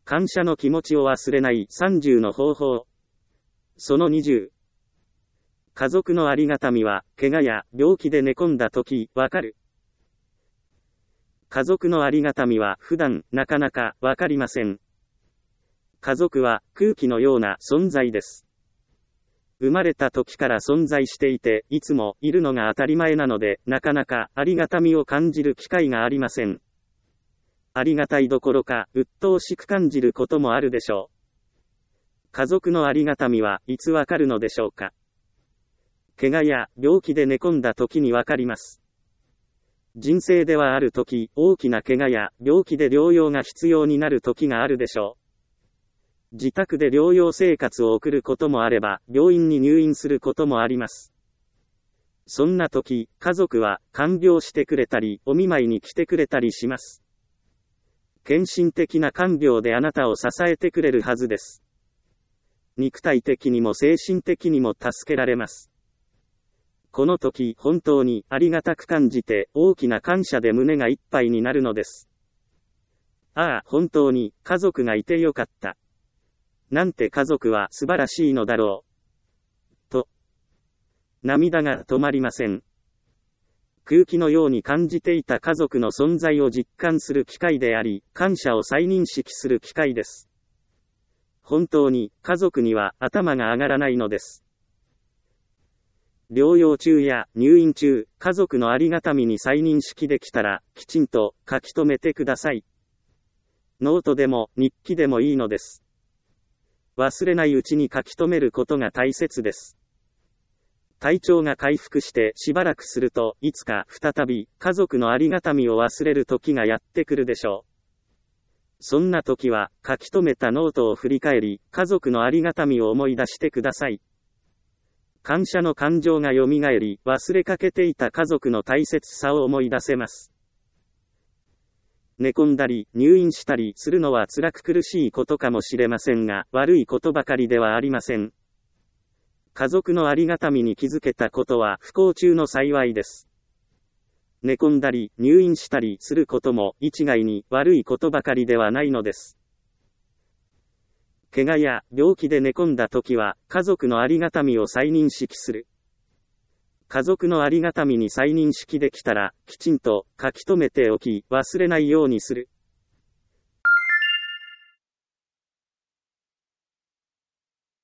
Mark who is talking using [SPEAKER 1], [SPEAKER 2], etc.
[SPEAKER 1] 感謝の気持ちを忘れない30の方法。その20。家族のありがたみは、怪我や病気で寝込んだ時、わかる。家族のありがたみは普段、なかなかわかりません。家族は空気のような存在です。生まれた時から存在していて、いつもいるのが当たり前なので、なかなかありがたみを感じる機会がありません。ありがたいどころか、鬱陶しく感じることもあるでしょう。家族のありがたみはいつわかるのでしょうか。怪我や病気で寝込んだ時にわかります。人生ではある時、大きな怪我や病気で療養が必要になる時があるでしょう。自宅で療養生活を送ることもあれば、病院に入院することもあります。そんな時、家族は看病してくれたり、お見舞いに来てくれたりします。献身的な看病であなたを支えてくれるはずです。肉体的にも精神的にも助けられます。この時、本当にありがたく感じて、大きな感謝で胸がいっぱいになるのです。ああ、本当に家族がいてよかった。なんて家族は素晴らしいのだろう。と、涙が止まりません。空気のように感じていた家族の存在を実感する機会であり、感謝を再認識する機会です。本当に家族には頭が上がらないのです。療養中や入院中、家族のありがたみに再認識できたら、きちんと書き留めてください。ノートでも日記でもいいのです。忘れないうちに書き留めることが大切です。体調が回復してしばらくすると、いつか再び家族のありがたみを忘れる時がやってくるでしょう。そんな時は書き留めたノートを振り返り、家族のありがたみを思い出してください。感謝の感情が蘇り、忘れかけていた家族の大切さを思い出せます。寝込んだり、入院したりするのは辛く苦しいことかもしれませんが、悪いことばかりではありません。家族のありがたみに気づけたことは不幸中の幸いです。寝込んだり、入院したりすることも一概に悪いことばかりではないのです。怪我や病気で寝込んだ時は、家族のありがたみを再認識する。家族のありがたみに再認識できたら、きちんと書き留めておき、忘れないようにする。